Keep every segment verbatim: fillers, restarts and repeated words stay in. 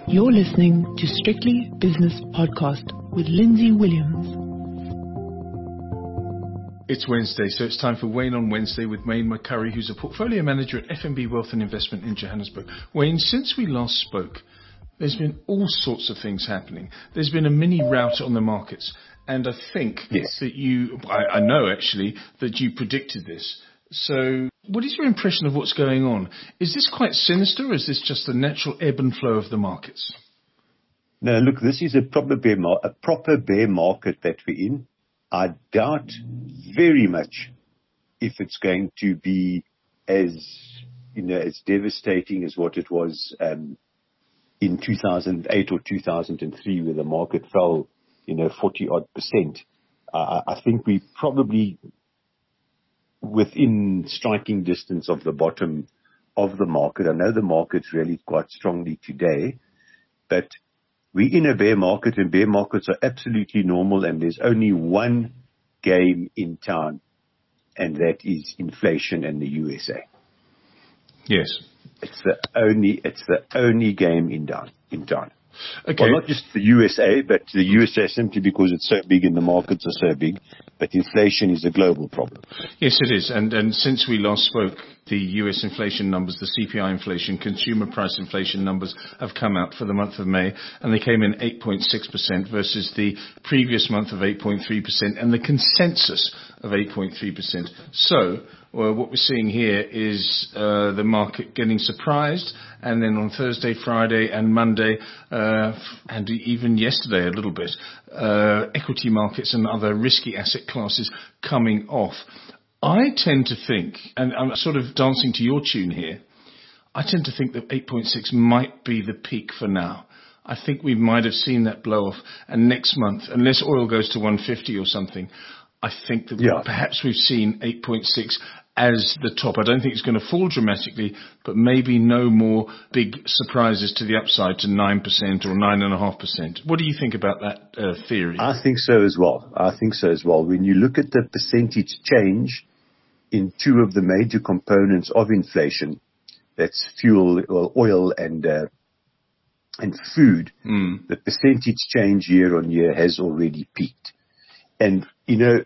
You're listening to Strictly Business Podcast with Lindsay Williams. It's Wednesday, so it's time for Wayne on Wednesday with Wayne McCurry, who's a portfolio manager at F N B Wealth and Investment in Johannesburg. Wayne, since we last spoke, there's been all sorts of things happening. There's been a mini rout on the markets, and I think yes. that you, I, I know actually, that you predicted this. So what is your impression of what's going on? Is this quite sinister, or is this just the natural ebb and flow of the markets? No, look, this is a proper bear, mar- a proper bear market that we're in. I doubt very much if it's going to be as, you know, as devastating as what it was um, in two thousand eight or two thousand three, where the market fell, you know, forty odd percent. Uh, I think we probably within striking distance of the bottom of the market. I know the market's really quite strongly today, but we're in a bear market, and bear markets are absolutely normal, and there's only one game in town, and that is inflation and the U S A. Yes. It's the only, it's the only game in town, in town. Okay. Well, not just the U S A, but the U S A simply because it's so big and the markets are so big. But inflation is a global problem. Yes, it is. And and since we last spoke, the U S inflation numbers, the C P I inflation, consumer price inflation numbers have come out for the month of May, and they came in eight point six percent versus the previous month of eight point three percent and the consensus of eight point three percent. So well, what we're seeing here is uh, the market getting surprised, and then on Thursday, Friday and Monday, uh, and even yesterday a little bit, uh, equity markets and other risky asset classes coming off. I tend to think, and I'm sort of dancing to your tune here, I tend to think that eight point six might be the peak for now. I think we might have seen that blow off, and next month, unless oil goes to one fifty or something, I think that yeah. perhaps we've seen eight point six as the top. I don't think it's going to fall dramatically, but maybe no more big surprises to the upside to nine percent or nine point five percent. What do you think about that uh, theory? I think so as well. I think so as well. When you look at the percentage change in two of the major components of inflation, that's fuel, well, oil and uh, and food, mm. the percentage change year on year has already peaked. And, you know,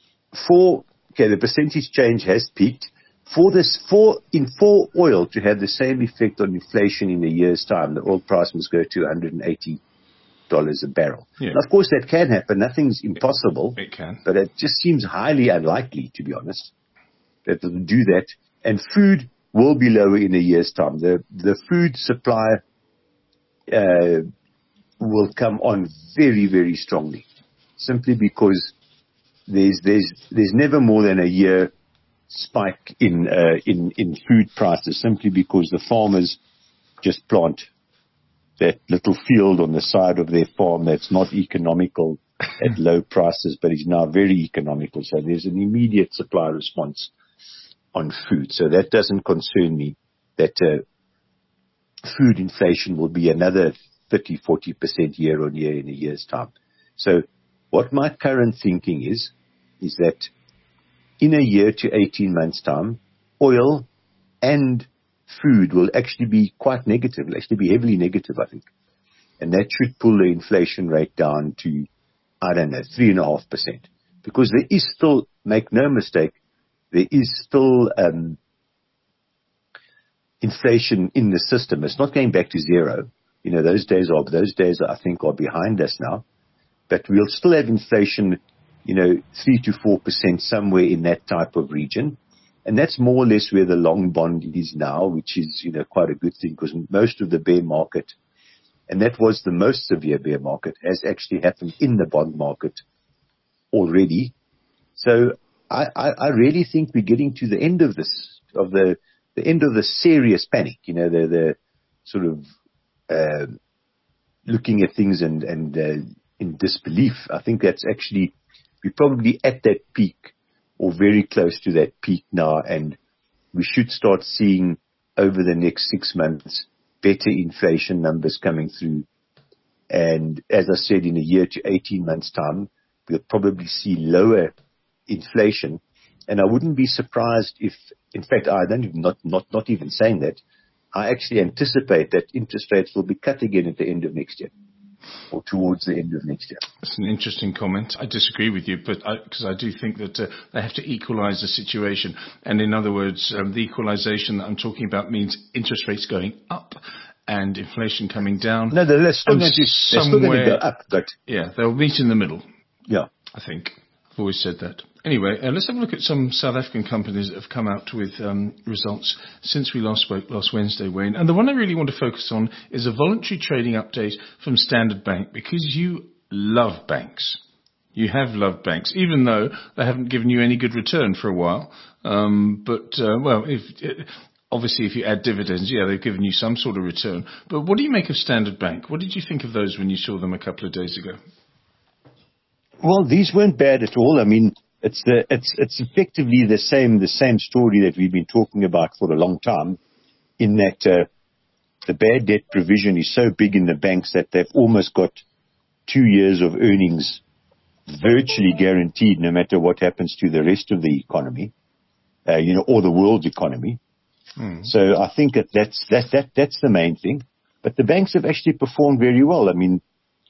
for Okay, the percentage change has peaked. For this, for in for oil to have the same effect on inflation in a year's time, the oil price must go to one hundred eighty dollars a barrel. Yeah. Now, of course, that can happen. Nothing's impossible. It can. But it just seems highly unlikely, to be honest, that it'll do that. And food will be lower in a year's time. The the food supply uh, will come on very, very strongly, simply because There's there's there's never more than a year spike in uh, in in food prices, simply because the farmers just plant that little field on the side of their farm that's not economical at low prices, but is now very economical. So there's an immediate supply response on food. So that doesn't concern me. That uh, food inflation will be another thirty, forty percent year on year in a year's time. So what my current thinking is, is that in a year to eighteen months' time, oil and food will actually be quite negative, will actually be heavily negative, I think. And that should pull the inflation rate down to, I don't know, three point five percent. Because there is still, make no mistake, there is still um, inflation in the system. It's not going back to zero. You know, those days are, those days I think are behind us now. But we'll still have inflation, you know, three to four percent somewhere in that type of region. And that's more or less where the long bond is now, which is, you know, quite a good thing, because most of the bear market, and that was the most severe bear market, has actually happened in the bond market already. So I, I, I really think we're getting to the end of this, of the, the end of the serious panic, you know, the, the sort of, uh, looking at things and, and, uh, in disbelief. I think that's actually, we're probably at that peak or very close to that peak now, and we should start seeing over the next six months better inflation numbers coming through. And as I said, in a year to eighteen months time, we'll probably see lower inflation. And I wouldn't be surprised if, in fact, I don't even, not, not, not even saying that, I actually anticipate that interest rates will be cut again at the end of next year, or towards the end of next year. That's an interesting comment. I disagree with you, but because I, I do think that uh, they have to equalise the situation. And in other words, um, the equalisation that I'm talking about means interest rates going up and inflation coming down. No, they're still going to, they're still going to go up, but yeah, they'll meet in the middle. Yeah, I think. I've always said that. Anyway, uh, let's have a look at some South African companies that have come out with um, results since we last spoke last Wednesday, Wayne. And the one I really want to focus on is a voluntary trading update from Standard Bank, because you love banks. You have loved banks, even though they haven't given you any good return for a while. Um, but, uh, well, if, uh, obviously if you add dividends, yeah, they've given you some sort of return. But what do you make of Standard Bank? What did you think of those when you saw them a couple of days ago? Well, these weren't bad at all. I mean, it's the it's it's effectively the same the same story that we've been talking about for a long time, in that uh, the bad debt provision is so big in the banks that they've almost got two years of earnings virtually guaranteed, no matter what happens to the rest of the economy, uh, you know, or the world's economy. Mm. So I think that that's that that that's the main thing. But the banks have actually performed very well. I mean,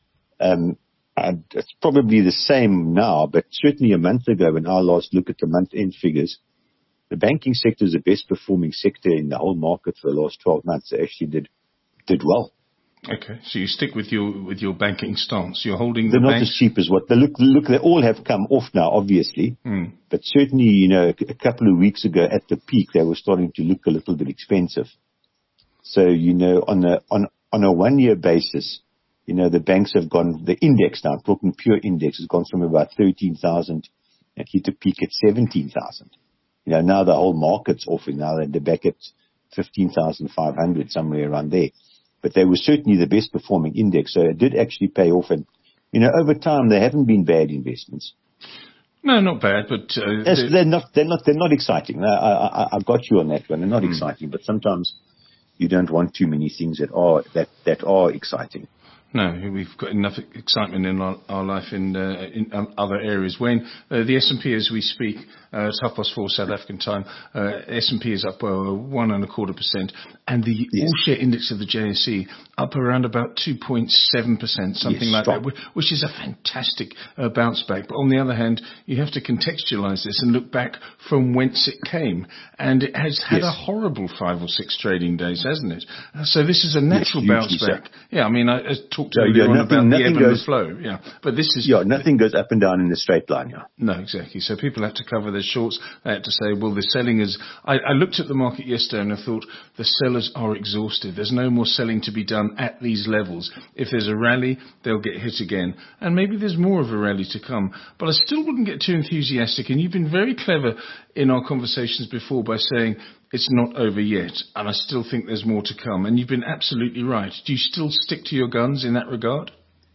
um, And it's probably the same now, but certainly a month ago when I last looked at the month-end figures, the banking sector is the best performing sector in the whole market for the last twelve months. They actually did did well. Okay, so you stick with your with your banking stance. You're holding They're the not banks. as cheap as what they look. Look, they all have come off now, obviously, mm. but certainly, you know, a couple of weeks ago at the peak, they were starting to look a little bit expensive. So, you know, on a on on a one-year basis, you know, the banks have gone, the index now, I'm talking pure index, has gone from about thirteen thousand and hit a peak at seventeen thousand. You know, now the whole market's off, and now they're back at fifteen thousand five hundred, somewhere around there. But they were certainly the best performing index, so it did actually pay off. And, you know, over time, they haven't been bad investments. No, not bad, but uh, yes, they're, they're not. They're not. They're not exciting. I, I, I got you on that one. They're not mm. exciting, but sometimes you don't want too many things that are that that are exciting. No, we've got enough excitement in our, our life in, uh, in um, other areas. Wayne, uh, the S and P as we speak, uh, it's half past four South African time. Uh, S and P is up uh, one and a quarter percent, and the yes. all-share index of the J S E up around about two point seven percent, something yes, like stop. that, which is a fantastic uh, bounce back. But on the other hand, you have to contextualize this and look back from whence it came, and it has had yes. a horrible five or six trading days, hasn't it? Uh, so this is a natural yes, bounce back. So. Yeah, I mean, I, I talked to so, you yeah, nothing, about the ebb and goes, the flow. Yeah, but this is yeah, nothing goes up and down in a straight line. Yeah. No, exactly. So people have to cover their shorts. They have to say, well, the selling is. I, I looked at the market yesterday and I thought the sellers are exhausted. There's no more selling to be done at these levels. If there's a rally, they'll get hit again, and maybe there's more of a rally to come. But I still wouldn't get too enthusiastic. And you've been very clever in our conversations before by saying it's not over yet, and I still think there's more to come. And you've been absolutely right. Do you still stick to your guns in that regard?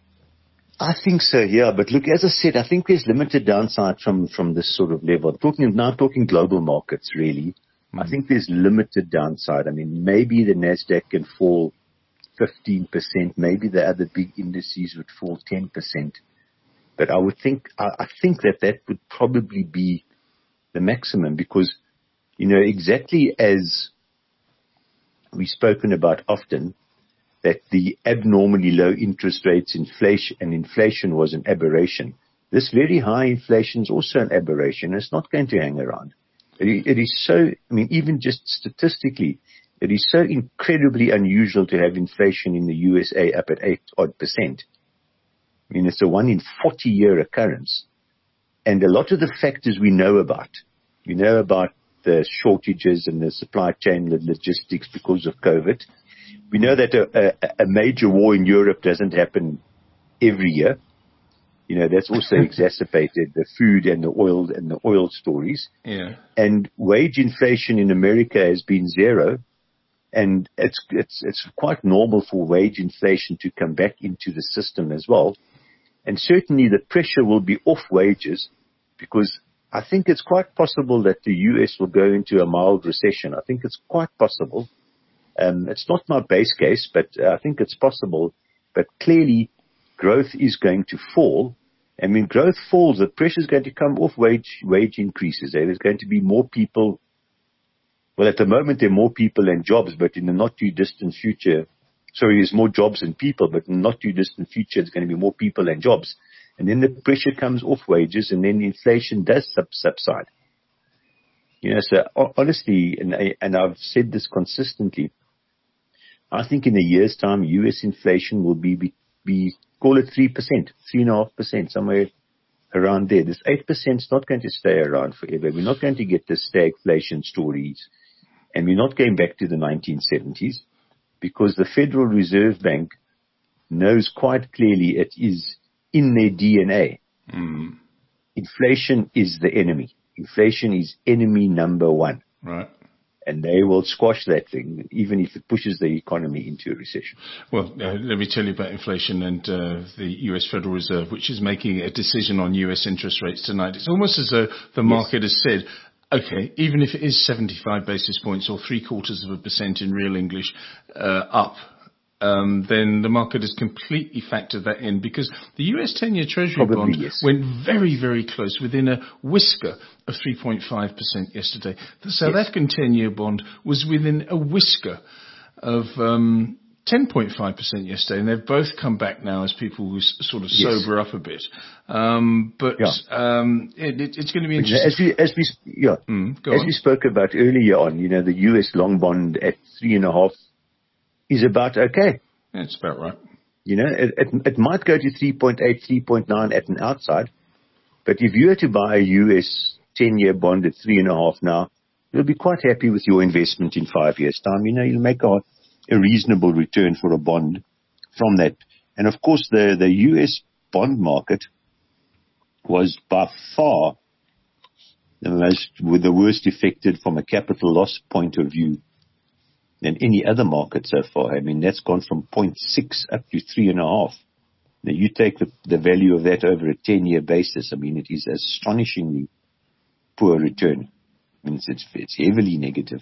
I think so, yeah. But look, as I said, I think there's limited downside from, from this sort of level. Talking now, talking global markets, really. Mm-hmm. I think there's limited downside. I mean, maybe the Nasdaq can fall fifteen percent. Maybe the other big indices would fall ten percent. But I would think, I, I think that that would probably be the maximum, because, you know, exactly as we've spoken about often, that the abnormally low interest rates inflation and inflation was an aberration. This very high inflation is also an aberration. It's not going to hang around. It, it is so, I mean, even just statistically, it is so incredibly unusual to have inflation in the U S A up at eight odd percent. I mean, it's a one in forty year occurrence. And a lot of the factors we know about, we know about the shortages and the supply chain logistics because of COVID. We know that a, a, a major war in Europe doesn't happen every year. You know, that's also exacerbated the food and the oil and the oil stories. Yeah. And wage inflation in America has been zero. And it's, it's, it's quite normal for wage inflation to come back into the system as well. And certainly the pressure will be off wages, because I think it's quite possible that the U S will go into a mild recession. I think it's quite possible. Um, it's not my base case, but I think it's possible. But clearly, growth is going to fall. And when growth falls, the pressure is going to come off wage wage increases. There's going to be more people Well, at the moment, there are more people and jobs, but in the not too distant future, sorry, there's more jobs and people, but in the not too distant future, there's going to be more people and jobs. And then the pressure comes off wages, and then inflation does sub- subside. You know, so honestly, and, I, and I've said this consistently, I think in a year's time, U S inflation will be, be, be call it three percent, three point five percent, somewhere around there. This eight percent is not going to stay around forever. We're not going to get the stagflation stories. And we're not going back to the nineteen seventies, because the Federal Reserve Bank knows quite clearly it is in their D N A. Mm. Inflation is the enemy. Inflation is enemy number one. Right. And they will squash that thing, even if it pushes the economy into a recession. Well, uh, let me tell you about inflation and uh, the U S Federal Reserve, which is making a decision on U S interest rates tonight. It's almost as though the market yes. has said, okay, even if it is seventy-five basis points or three quarters of a percent in real English uh, up, um, then the market has completely factored that in, because the U S ten-year Treasury Probably, bond yes. went very, very close, within a whisker of three point five percent yesterday. The South yes. African ten-year bond was within a whisker of um, ten point five percent yesterday, and they've both come back now as people sort of yes. sober up a bit. Um, but yeah. um, it, it, it's going to be interesting. As we, as we, yeah, mm, as on. we spoke about earlier on, you know, the U S long bond at three and a half is about okay. Yeah, it's about right. You know, it, it, it might go to three point eight, three point nine at an outside, but if you were to buy a U S ten-year bond at three and a half now, you'll be quite happy with your investment in five years' time. You know, you'll make a, a reasonable return for a bond from that. And of course, the, the U S bond market was by far the most, with the worst affected from a capital loss point of view than any other market so far. I mean, that's gone from zero point six up to three and a half. Now, you take the, the value of that over a ten-year basis. I mean, it is astonishingly poor return. I mean, it's, it's heavily negative.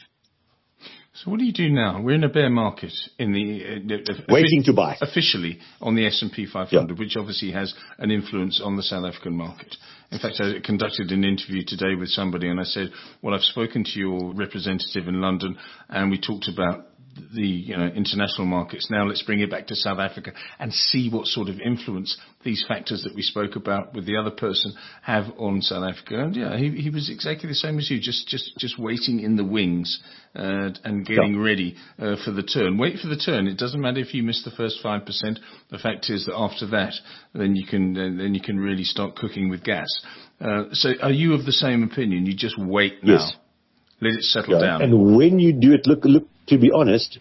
So what do you do now? We're in a bear market in the uh, waiting to buy officially on the S and P five hundred, yeah. which obviously has an influence on the South African market. In fact, I conducted an interview today with somebody, and I said, "Well, I've spoken to your representative in London, and we talked about the you know international markets. Now let's bring it back to South Africa and see what sort of influence these factors that we spoke about with the other person have on South Africa." And yeah, he, he was exactly the same as you, just just just waiting in the wings uh, and getting yeah. ready uh, for the turn. Wait for the turn. It doesn't matter if you miss the first five percent. The fact is that after that, then you can then you can really start cooking with gas. Uh, so, are you of the same opinion? You just wait now. Yes. Let it settle yeah. down. And when you do it, look, look. To be honest,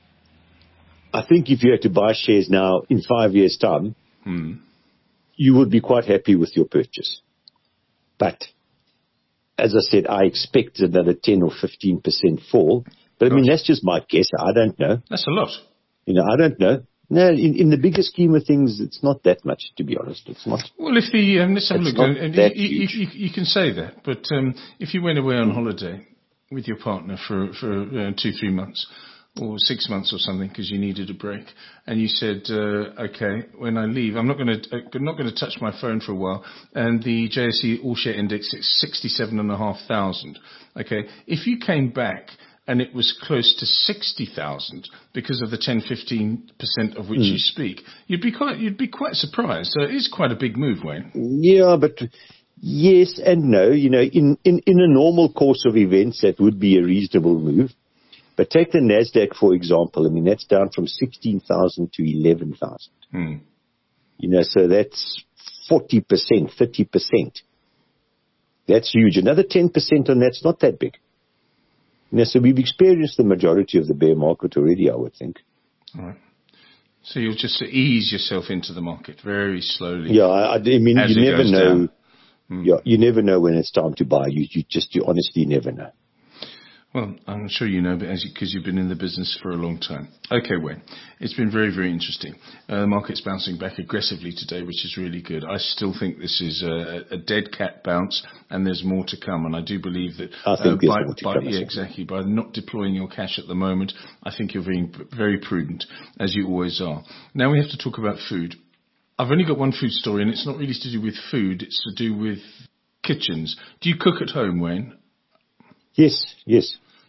I think if you had to buy shares now in five years' time, hmm. you would be quite happy with your purchase. But as I said, I expect another ten or fifteen percent fall. But I mean, that's just my guess. I don't know. That's a lot. You know, I don't know. No, in, in the bigger scheme of things, it's not that much, to be honest. It's not. Well, if the, um, let's have a look. Uh, you, you, huge. you, you can say that, but um, if you went away on holiday with your partner for, for uh, two, three months or six months or something because you needed a break, and you said, uh, okay, when I leave, I'm not going to, I'm not going to touch my phone for a while, and the J S E All Share Index is sixty-seven and a half thousand. Okay, if you came back and it was close to sixty thousand because of the ten, fifteen percent of which mm. you speak, you'd be quite, you'd be quite surprised. So it is quite a big move, Wayne. Yeah, but yes and no. You know, in, in, in a normal course of events, that would be a reasonable move. But take the NASDAQ, for example. I mean, that's down from sixteen thousand to eleven thousand. Hmm. You know, so that's forty percent, thirty percent. That's huge. Another ten percent on that's not that big. You know, so we've experienced the majority of the bear market already, I would think. All right. So you'll just ease yourself into the market very slowly. Yeah, I, I mean, you never know. Hmm. Yeah, you never know when it's time to buy. You, you just, you honestly never know. Well, I'm sure you know, but as because you, you've been in the business for a long time. Okay, Wayne, it's been very, very interesting. Uh, the market's bouncing back aggressively today, which is really good. I still think this is a, a dead cat bounce, and there's more to come. And I do believe that I think uh, by, more to by come, yeah, exactly by not deploying your cash at the moment, I think you're being very prudent, as you always are. Now we have to talk about food. I've only got one food story, and it's not really to do with food. It's to do with kitchens. Do you cook at home, Wayne? Yes, yes.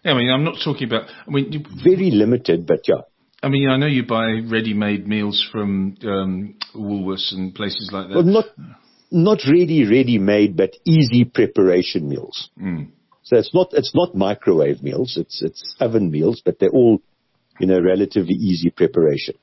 Yeah, I mean, I'm not talking about. I mean, you, very limited, but yeah. I mean, I know you buy ready-made meals from um, Woolworths and places like that. Well, not not really ready-made, but easy preparation meals. Mm. So it's not it's not microwave meals. It's it's oven meals, but they're all, you know, relatively easy preparation.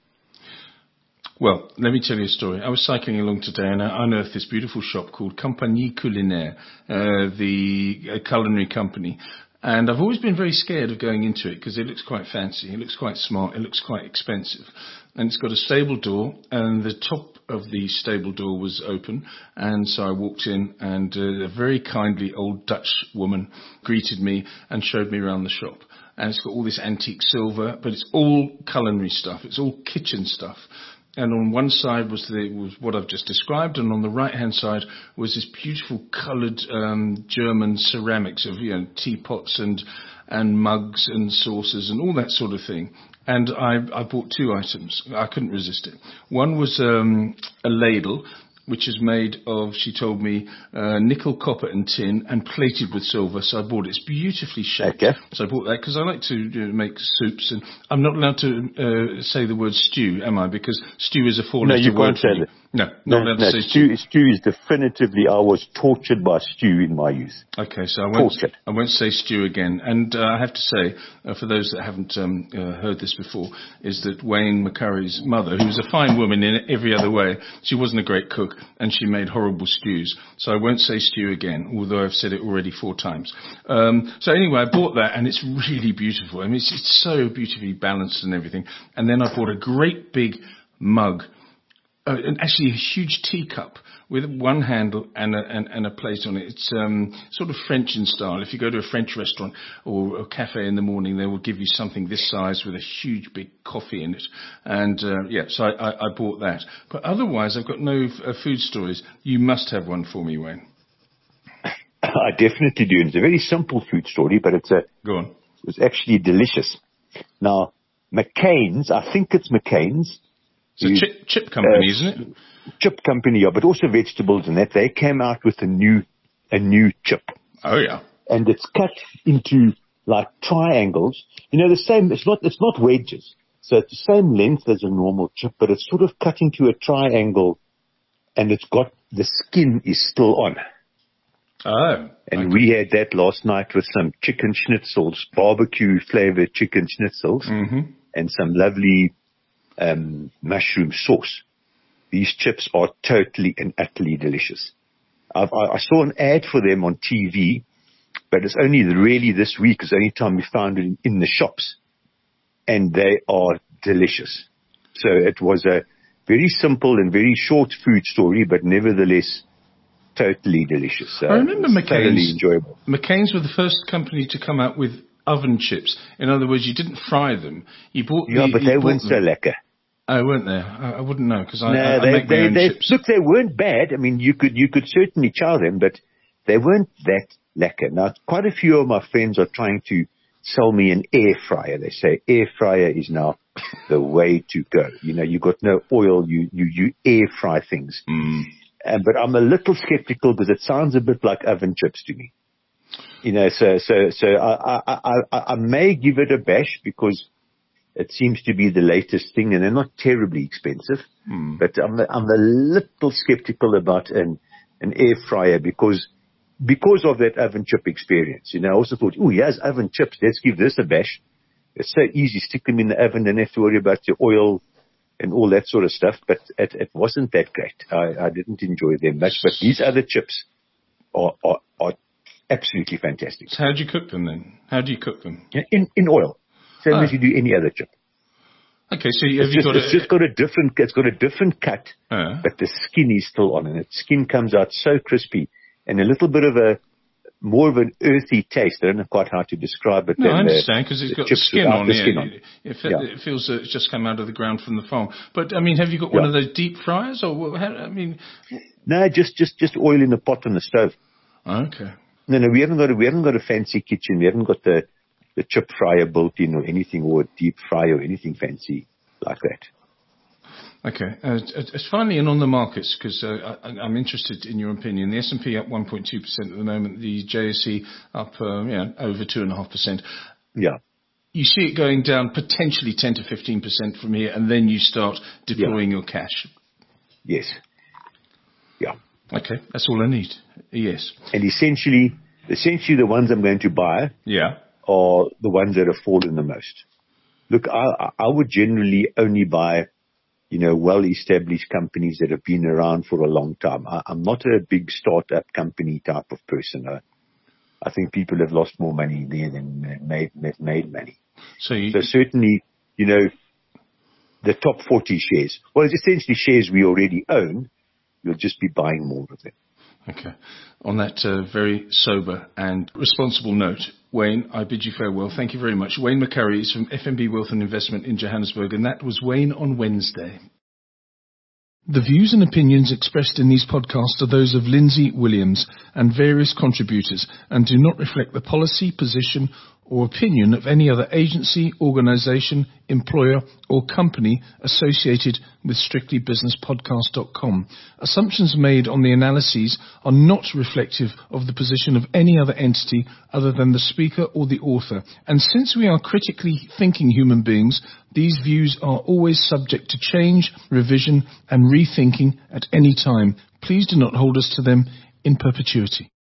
Well, let me tell you a story. I was cycling along today and I unearthed this beautiful shop called Compagnie Culinaire, uh, the uh, culinary company. And I've always been very scared of going into it because it looks quite fancy, it looks quite smart, it looks quite expensive. And it's got a stable door, and the top of the stable door was open. And so I walked in, and uh, a very kindly old Dutch woman greeted me and showed me around the shop. And it's got all this antique silver, but it's all culinary stuff. It's all kitchen stuff. And on one side was the was what I've just described, and on the right-hand side was this beautiful coloured um, German ceramics of, you know, teapots and and mugs and saucers and all that sort of thing. And I, I bought two items. I couldn't resist it. One was um, a ladle, which is made of, she told me, uh, nickel, copper and tin, and plated with silver. So I bought it. It's beautifully shaped. Okay. So I bought that because I like to uh, make soups. And I'm not allowed to uh, say the word stew, am I? Because stew is a four-letter word. No, you can't say that. No, not no, allowed no, to say stew. stew. Stew is definitively, I was tortured by stew in my youth. Okay, so I won't, tortured. I won't say stew again. And uh, I have to say, uh, for those that haven't um, uh, heard this before, is that Wayne McCurry's mother, who was a fine woman in every other way, she wasn't a great cook, and she made horrible stews. So I won't say stew again, although I've said it already four times. Um, so anyway, I bought that, and it's really beautiful. I mean, it's, it's so beautifully balanced and everything. And then I bought a great big mug. Uh, and actually a huge teacup with one handle and a, and, and a plate on it. It's um, sort of French in style. If you go to a French restaurant or a cafe in the morning, they will give you something this size with a huge big coffee in it. And uh, yeah, so I, I, I bought that. But otherwise, I've got no uh, food stories. You must have one for me, Wayne. I definitely do. It's a very simple food story, but it's a go on. It's actually delicious. Now, McCain's, I think it's McCain's. It's a chip, chip company, uh, isn't it? Chip company, yeah, but also vegetables and that. They came out with a new, a new chip. Oh yeah. And it's cut into like triangles. You know, the same, it's not, it's not wedges. So it's the same length as a normal chip, but it's sort of cut into a triangle, and it's got, the skin is still on. Oh. And okay. we had that last night with some chicken schnitzels, barbecue flavored chicken schnitzels, mm-hmm. and some lovely Um, mushroom sauce. These chips are totally and utterly delicious. I've, I, I saw an ad for them on T V, but it's only really this week is the only time we found it in, in the shops, and they are delicious. So it was a very simple and very short food story, but nevertheless totally delicious. Uh, I remember McCain's. Totally enjoyable. McCain's were the first company to come out with oven chips. In other words, you didn't fry them. You bought yeah, the, but they weren't them. so lekker. Oh, weren't they? I, I wouldn't know because I, no, I, I they, make my they, own they, chips. Look, they weren't bad. I mean, you could you could certainly chow them, but they weren't that lekker. Now, quite a few of my friends are trying to sell me an air fryer. They say air fryer is now the way to go. You know, you got no oil, you you you air fry things. Mm. Uh, but I'm a little skeptical because it sounds a bit like oven chips to me. You know, so so so I I I, I may give it a bash because it seems to be the latest thing, and they're not terribly expensive. Mm. But I'm a, I'm a little skeptical about an an air fryer because because of that oven chip experience. You know, I also thought, oh, here's oven chips. Let's give this a bash. It's so easy. Stick them in the oven, don't have to worry about your oil and all that sort of stuff. But it, it wasn't that great. I, I didn't enjoy them much. But these other chips are are, are absolutely fantastic. So how do you cook them then? How do you cook them? In in oil, same oh. as you do any other chip. Okay, so you, have it's, you just, got it's a, just got a different. It's got a different cut, uh, but the skin is still on, and the skin comes out so crispy, and a little bit of a more of an earthy taste. I don't know quite how to describe it. No, I understand because it's got the skin on. The yeah, skin on. It, it, yeah. it feels that it's just come out of the ground from the farm. But I mean, have you got yeah. one of those deep fryers, or how, I mean? No, just just just oil in the pot on the stove. Okay. No, no, we haven't got a we haven't got a fancy kitchen. We haven't got the the chip fryer built in or anything, or a deep fryer or anything fancy like that. Okay. Uh, it's finally and on the markets, because uh, I'm interested in your opinion. The S and P up one point two percent at the moment. The J S E up uh, yeah, over two point five percent. Yeah. You see it going down potentially ten to fifteen percent from here, and then you start deploying Yeah. your cash. Yes. Yeah. Okay, that's all I need. Yes. And essentially, essentially the ones I'm going to buy Yeah. are the ones that have fallen the most. Look, I, I would generally only buy, you know, well-established companies that have been around for a long time. I, I'm not a big startup company type of person. I, I think people have lost more money there than made, made money. So, you, so certainly, you know, the top forty shares, well, it's essentially shares we already own. You'll just be buying more of them. Okay. On that uh, very sober and responsible note, Wayne, I bid you farewell. Thank you very much. Wayne McCurry is from F N B Wealth and Investment in Johannesburg, and that was Wayne on Wednesday. The views and opinions expressed in these podcasts are those of Lindsay Williams and various contributors and do not reflect the policy, position or opinion of any other agency, organisation, employer or company associated with strictly business podcast dot com. Assumptions made on the analyses are not reflective of the position of any other entity other than the speaker or the author. And since we are critically thinking human beings, these views are always subject to change, revision and rethinking at any time. Please do not hold us to them in perpetuity.